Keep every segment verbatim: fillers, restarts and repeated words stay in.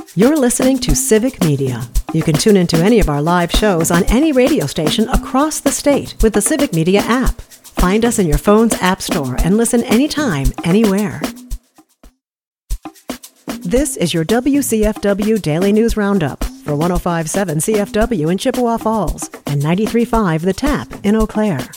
You're listening to Civic Media. You can tune into any of our live shows on any radio station across the state with the Civic Media app. Find us in your phone's app store and listen anytime, anywhere. This is your W C F W Daily News Roundup for one oh five point seven C F W in Chippewa Falls and ninety-three point five The Tap in Eau Claire.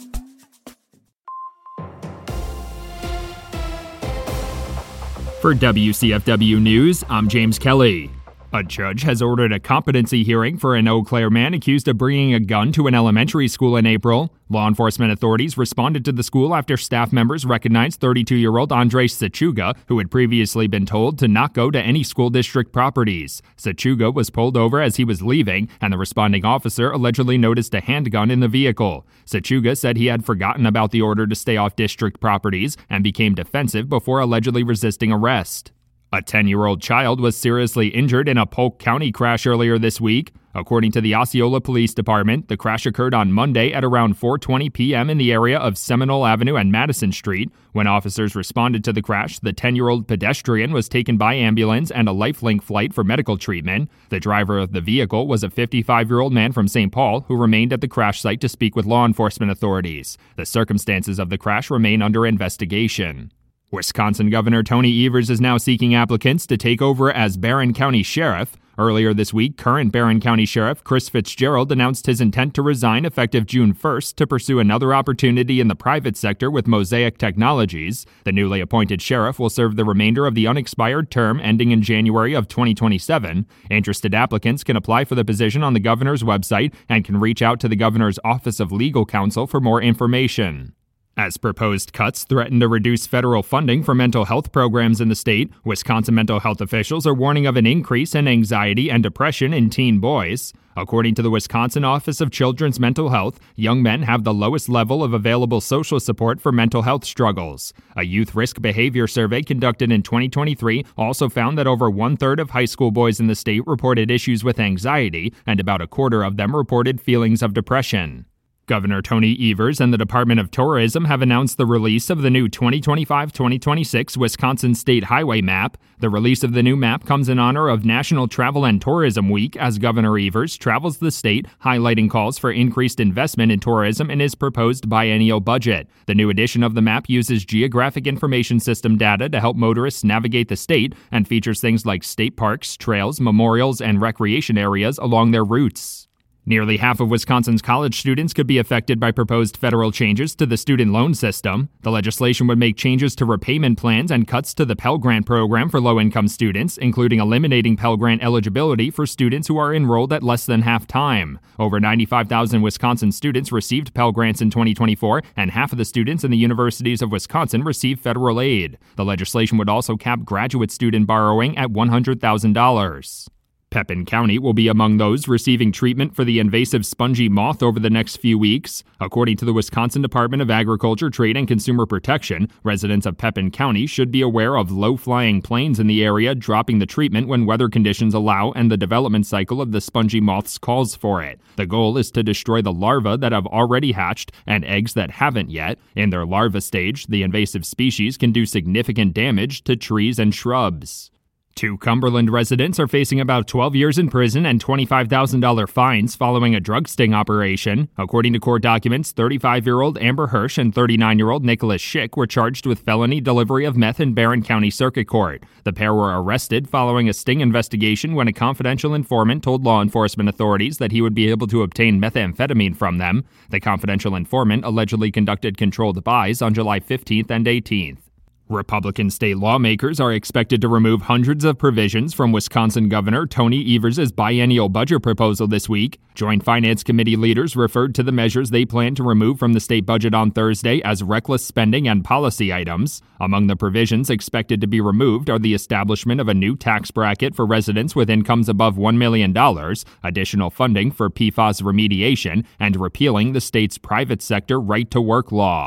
For W C F W News, I'm James Kelly. A judge has ordered a competency hearing for an Eau Claire man accused of bringing a gun to an elementary school in April. Law enforcement authorities responded to the school after staff members recognized thirty-two-year-old Andres Sachuga, who had previously been told to not go to any school district properties. Sachuga was pulled over as he was leaving, and the responding officer allegedly noticed a handgun in the vehicle. Sachuga said he had forgotten about the order to stay off district properties and became defensive before allegedly resisting arrest. A ten-year-old child was seriously injured in a Polk County crash earlier this week. According to the Osceola Police Department, the crash occurred on Monday at around four twenty p.m. in the area of Seminole Avenue and Madison Street. When officers responded to the crash, the ten-year-old pedestrian was taken by ambulance and a Lifelink flight for medical treatment. The driver of the vehicle was a fifty-five-year-old man from Saint Paul who remained at the crash site to speak with law enforcement authorities. The circumstances of the crash remain under investigation. Wisconsin Governor Tony Evers is now seeking applicants to take over as Barron County Sheriff. Earlier this week, current Barron County Sheriff Chris Fitzgerald announced his intent to resign effective June first to pursue another opportunity in the private sector with Mosaic Technologies. The newly appointed sheriff will serve the remainder of the unexpired term ending in January of twenty twenty-seven. Interested applicants can apply for the position on the governor's website and can reach out to the governor's Office of Legal Counsel for more information. As proposed cuts threaten to reduce federal funding for mental health programs in the state, Wisconsin mental health officials are warning of an increase in anxiety and depression in teen boys. According to the Wisconsin Office of Children's Mental Health, young men have the lowest level of available social support for mental health struggles. A youth risk behavior survey conducted in twenty twenty-three also found that over one-third of high school boys in the state reported issues with anxiety, and about a quarter of them reported feelings of depression. Governor Tony Evers and the Department of Tourism have announced the release of the new twenty twenty-five twenty twenty-six Wisconsin State Highway Map. The release of the new map comes in honor of National Travel and Tourism Week as Governor Evers travels the state, highlighting calls for increased investment in tourism in his proposed biennial budget. The new edition of the map uses Geographic Information System data to help motorists navigate the state and features things like state parks, trails, memorials, and recreation areas along their routes. Nearly half of Wisconsin's college students could be affected by proposed federal changes to the student loan system. The legislation would make changes to repayment plans and cuts to the Pell Grant program for low-income students, including eliminating Pell Grant eligibility for students who are enrolled at less than half-time. Over ninety-five thousand Wisconsin students received Pell Grants in twenty twenty-four, and half of the students in the universities of Wisconsin receive federal aid. The legislation would also cap graduate student borrowing at one hundred thousand dollars. Pepin County will be among those receiving treatment for the invasive spongy moth over the next few weeks. According to the Wisconsin Department of Agriculture, Trade, and Consumer Protection, residents of Pepin County should be aware of low-flying planes in the area dropping the treatment when weather conditions allow and the development cycle of the spongy moths calls for it. The goal is to destroy the larvae that have already hatched and eggs that haven't yet. In their larva stage, the invasive species can do significant damage to trees and shrubs. Two Cumberland residents are facing about twelve years in prison and twenty-five thousand dollars fines following a drug sting operation. According to court documents, thirty-five-year-old Amber Hirsch and thirty-nine-year-old Nicholas Schick were charged with felony delivery of meth in Barron County Circuit Court. The pair were arrested following a sting investigation when a confidential informant told law enforcement authorities that he would be able to obtain methamphetamine from them. The confidential informant allegedly conducted controlled buys on July fifteenth and eighteenth. Republican state lawmakers are expected to remove hundreds of provisions from Wisconsin Governor Tony Evers' biennial budget proposal this week. Joint Finance Committee leaders referred to the measures they plan to remove from the state budget on Thursday as reckless spending and policy items. Among the provisions expected to be removed are the establishment of a new tax bracket for residents with incomes above one million dollars, additional funding for P FAS remediation, and repealing the state's private sector right-to-work law.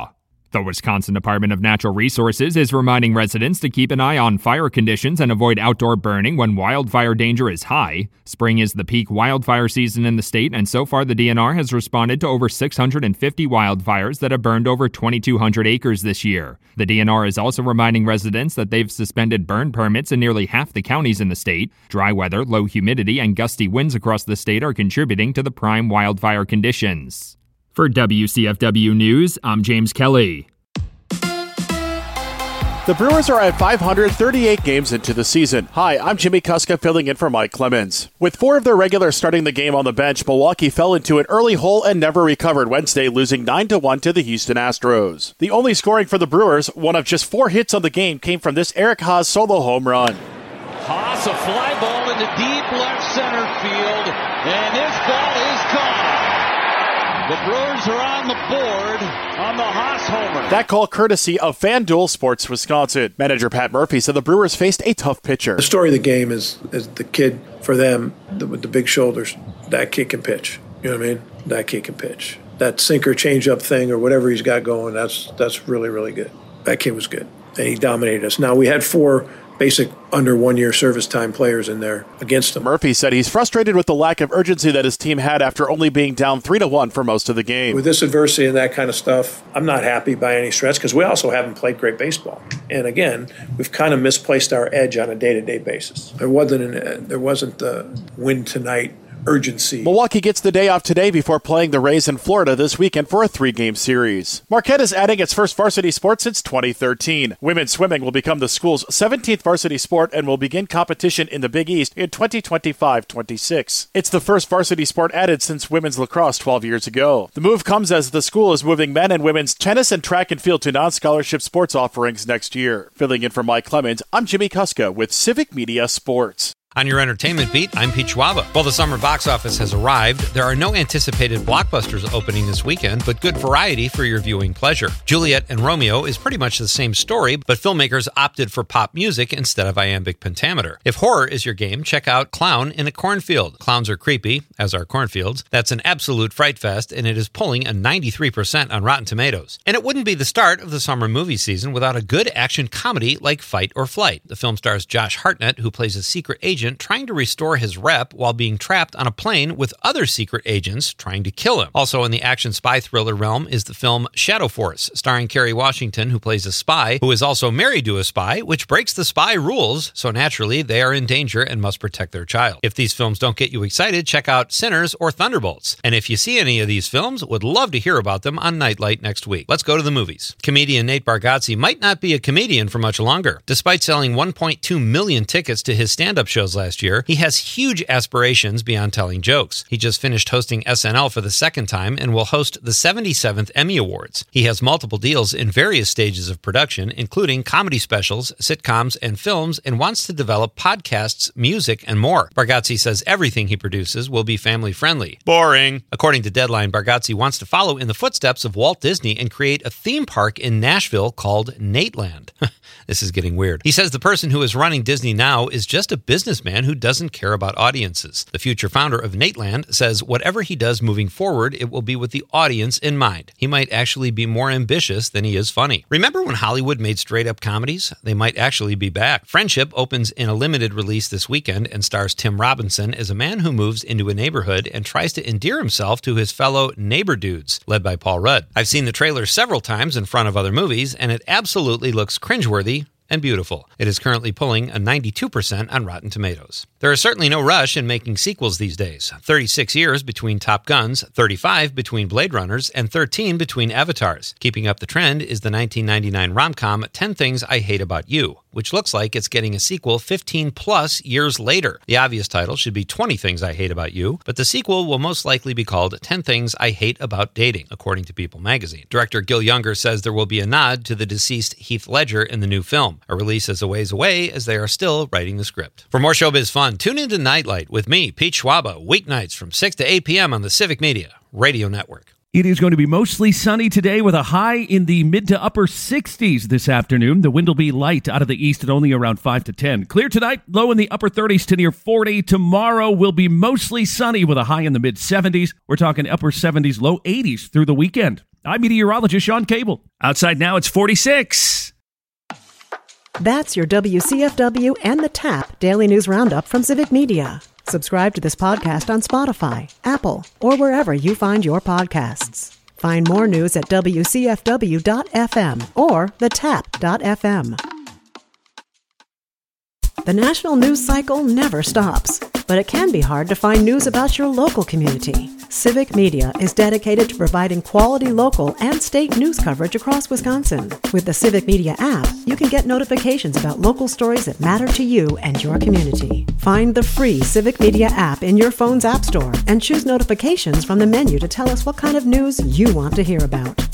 The Wisconsin Department of Natural Resources is reminding residents to keep an eye on fire conditions and avoid outdoor burning when wildfire danger is high. Spring is the peak wildfire season in the state, and so far the D N R has responded to over six hundred fifty wildfires that have burned over twenty-two hundred acres this year. The D N R is also reminding residents that they've suspended burn permits in nearly half the counties in the state. Dry weather, low humidity, and gusty winds across the state are contributing to the prime wildfire conditions. For W C F W News, I'm James Kelly. The Brewers are at five hundred thirty-eight games into the season. Hi, I'm Jimmy Kuska filling in for Mike Clemens. With four of their regulars starting the game on the bench, Milwaukee fell into an early hole and never recovered Wednesday, losing nine to one to the Houston Astros. The only scoring for the Brewers, one of just four hits on the game, came from this Eric Haas solo home run. Haas, a fly ball into deep left center field, and this ball is gone. The Brewers are on the board on the Haas homer. That call courtesy of FanDuel Sports Wisconsin. Manager Pat Murphy said the Brewers faced a tough pitcher. The story of the game is, is the kid, for them, the, with the big shoulders, that kid can pitch. You know what I mean? That kid can pitch. That sinker change-up thing or whatever he's got going, that's that's really, really good. That kid was good, and he dominated us. Now, we had four basic under one-year service time players in there against him. Murphy said he's frustrated with the lack of urgency that his team had after only being down three to one for most of the game. With this adversity and that kind of stuff, I'm not happy by any stretch because we also haven't played great baseball. And again, we've kind of misplaced our edge on a day-to-day basis. There wasn't an, there wasn't the win tonight urgency. Milwaukee gets the day off today before playing the Rays in Florida this weekend for a three-game series. Marquette is adding its first varsity sport since twenty thirteen. Women's swimming will become the school's seventeenth varsity sport and will begin competition in the Big East in twenty twenty-five twenty-six. It's the first varsity sport added since women's lacrosse twelve years ago. The move comes as the school is moving men and women's tennis and track and field to non-scholarship sports offerings next year. Filling in for Mike Clemens, I'm Jimmy Kuska with Civic Media Sports. On your entertainment beat, I'm Pete Schwaba. While the summer box office has arrived, there are no anticipated blockbusters opening this weekend, but good variety for your viewing pleasure. Juliet and Romeo is pretty much the same story, but filmmakers opted for pop music instead of iambic pentameter. If horror is your game, check out Clown in a Cornfield. Clowns are creepy, as are cornfields. That's an absolute fright fest, and it is pulling a ninety-three percent on Rotten Tomatoes. And it wouldn't be the start of the summer movie season without a good action comedy like Fight or Flight. The film stars Josh Hartnett, who plays a secret agent trying to restore his rep while being trapped on a plane with other secret agents trying to kill him. Also in the action spy thriller realm is the film Shadow Force, starring Kerry Washington, who plays a spy who is also married to a spy, which breaks the spy rules, so naturally they are in danger and must protect their child. If these films don't get you excited, check out Sinners or Thunderbolts. And if you see any of these films, would love to hear about them on Nightlight next week. Let's go to the movies. Comedian Nate Bargatze might not be a comedian for much longer. Despite selling one point two million tickets to his stand-up shows last year, he has huge aspirations beyond telling jokes. He just finished hosting S N L for the second time and will host the seventy-seventh Emmy Awards. He has multiple deals in various stages of production, including comedy specials, sitcoms, and films, and wants to develop podcasts, music, and more. Bargatze says everything he produces will be family-friendly. Boring. According to Deadline, Bargatze wants to follow in the footsteps of Walt Disney and create a theme park in Nashville called Nateland. This is getting weird. He says the person who is running Disney now is just a businessman who doesn't care about audiences. The future founder of Nateland says whatever he does moving forward, it will be with the audience in mind. He might actually be more ambitious than he is funny. Remember when Hollywood made straight-up comedies? They might actually be back. Friendship opens in a limited release this weekend and stars Tim Robinson as a man who moves into a neighborhood and tries to endear himself to his fellow neighbor dudes, led by Paul Rudd. I've seen the trailer several times in front of other movies, and it absolutely looks cringeworthy and beautiful. It is currently pulling a ninety-two percent on Rotten Tomatoes. There is certainly no rush in making sequels these days. thirty-six years between Top Guns, thirty-five between Blade Runners, and thirteen between Avatars. Keeping up the trend is the nineteen ninety-nine rom-com ten Things I Hate About You, which looks like it's getting a sequel fifteen plus years later. The obvious title should be twenty Things I Hate About You, but the sequel will most likely be called ten Things I Hate About Dating, according to People magazine. Director Gil Younger says there will be a nod to the deceased Heath Ledger in the new film. A release is a ways away as they are still writing the script. For more showbiz fun, tune into Nightlight with me, Pete Schwaba, weeknights from six to eight p.m. on the Civic Media Radio Network. It is going to be mostly sunny today with a high in the mid to upper sixties this afternoon. The wind will be light out of the east at only around five to ten. Clear tonight, low in the upper thirties to near forty. Tomorrow will be mostly sunny with a high in the mid seventies. We're talking upper seventies, low eighties through the weekend. I'm meteorologist Sean Cable. Outside now, it's forty-six. That's your W C F W and the TAP Daily News Roundup from Civic Media. Subscribe to this podcast on Spotify, Apple, or wherever you find your podcasts. Find more news at W C F W dot F M or the tap dot F M. The national news cycle never stops, but it can be hard to find news about your local community. Civic Media is dedicated to providing quality local and state news coverage across Wisconsin. With the Civic Media app, you can get notifications about local stories that matter to you and your community. Find the free Civic Media app in your phone's app store and choose notifications from the menu to tell us what kind of news you want to hear about.